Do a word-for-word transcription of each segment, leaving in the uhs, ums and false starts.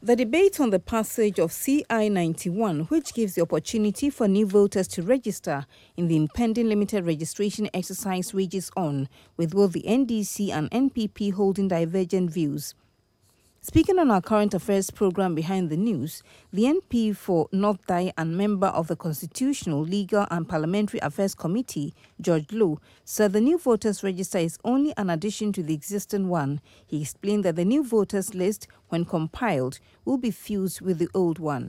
The debate on the passage of C I ninety-one, which gives the opportunity for new voters to register in the impending limited registration exercise, rages on, with both the N D C and N P P holding divergent views. Speaking on our current affairs program Behind the News, the M P for North Dai and member of the Constitutional, Legal and Parliamentary Affairs Committee, George Low, said the new voters register is only an addition to the existing one. He explained that the new voters list, when compiled, will be fused with the old one.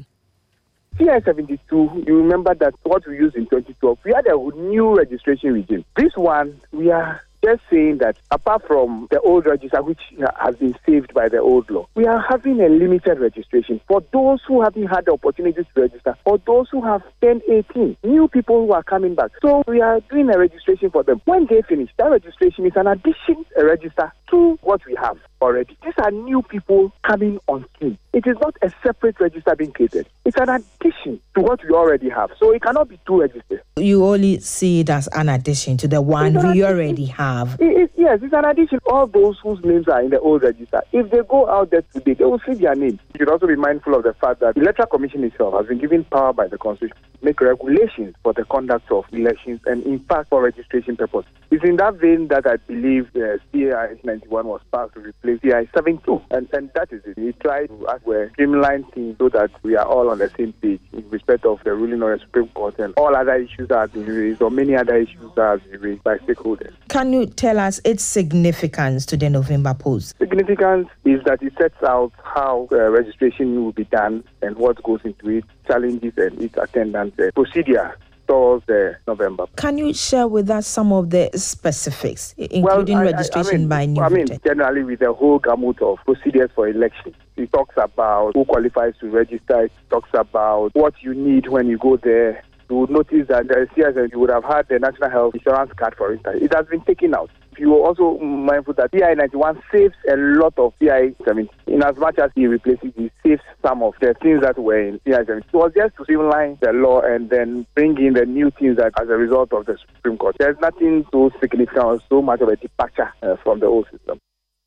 C I seventy-two, you remember that what we used in twenty twelve, we had a new registration regime. This one, we are just saying that apart from the old register, which has been saved by the old law, we are having a limited registration for those who haven't had the opportunity to register, for those who have turned eighteen, new people who are coming back. So we are doing a registration for them. When they finish, that registration is an addition, a register to what we have already. These are new people coming on stream. It is not a separate register being created. It's an addition to what we already have. So it cannot be two registers. You only see it as an addition to the one we already have. It, it, yes, it's an addition. All those whose names are in the old register, if they go out there today, they will see their names. You should also be mindful of the fact that the Electoral Commission itself has been given power by the Constitution to make regulations for the conduct of elections and, in fact, for registration purposes. It's in that vein that I believe uh, C I ninety-one was passed to replace C I seventy-two, and, and that is it. We tried to ask for streamline things so that we are all on the same page in respect of the ruling of the Supreme Court and all other issues that have been raised, or many other issues that have been raised by stakeholders. Can you tell us its significance to the November post? Significance is that it sets out how uh, registration will be done and what goes into it, challenges and its attendance uh, procedure towards uh, November. Can you share with us some of the specifics, including well, I, registration I mean, by new I mean, voters? Generally, with the whole gamut of procedures for elections, it talks about who qualifies to register. It talks about what you need when you go there. You would notice that the C I S, you would have had the National Health Insurance Card, for instance. It has been taken out. You are also mindful that C I ninety-one saves a lot of C I seventy. In as much as he replaces, he saves some of the things that were in C I seventy. It was just to streamline the law and then bring in the new things that as a result of the Supreme Court. There's nothing so significant or so much of a departure uh, from the old system.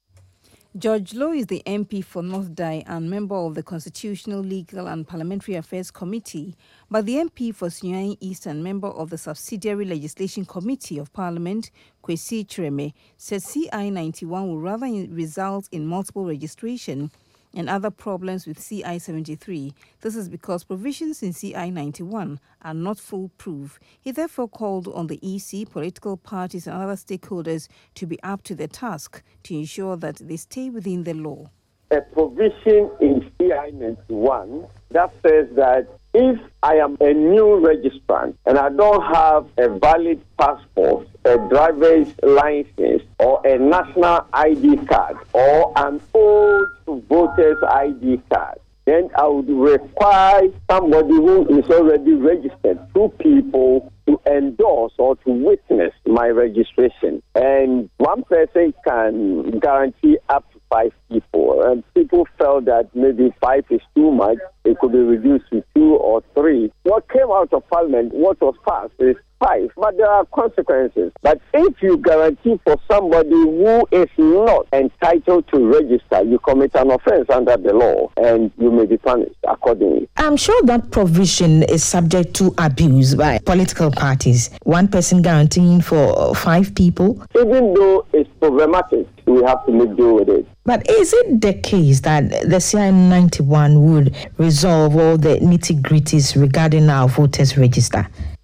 George Low is the M P for North Dai and member of the Constitutional, Legal and Parliamentary Affairs Committee, but the M P for Sunyani East and member of the Subsidiary Legislation Committee of Parliament, Kwesi Chireme, said C I ninety-one will rather result in multiple registration and other problems with C I seventy-three. This is because provisions in C I ninety-one are not foolproof. He therefore called on the E C, political parties and other stakeholders to be up to the task to ensure that they stay within the law. A provision in C I ninety-one that says that if I am a new registrant and I don't have a valid passport, a driver's license, or a national I D card, or an old voter's I D card, then I would require somebody who is already registered, two people, to endorse or to witness my registration. And one person can guarantee up to five people. And people felt that maybe five is too much. It could be reduced to two or three. What came out of Parliament, what was passed, is five. But there are consequences. But if you guarantee for somebody who is not entitled to register, you commit an offense under the law and you may be punished accordingly. I'm sure that provision is subject to abuse by political parties. One person guaranteeing for five people. Even though it's problematic, we have to make do with it. But is it the case that the C I ninety-one would resolve all the nitty-gritties regarding our voters register?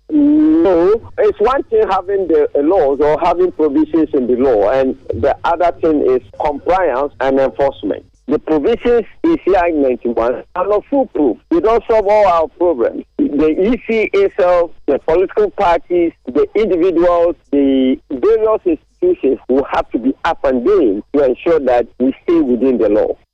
No, it's one thing having the laws or having provisions in the law, and the other thing is compliance and enforcement. The provisions in C I ninety-one are not foolproof. They don't solve all our problems. The E C itself, the political parties, the individuals, the various institutions will have to be up and doing to ensure that we stay within the law.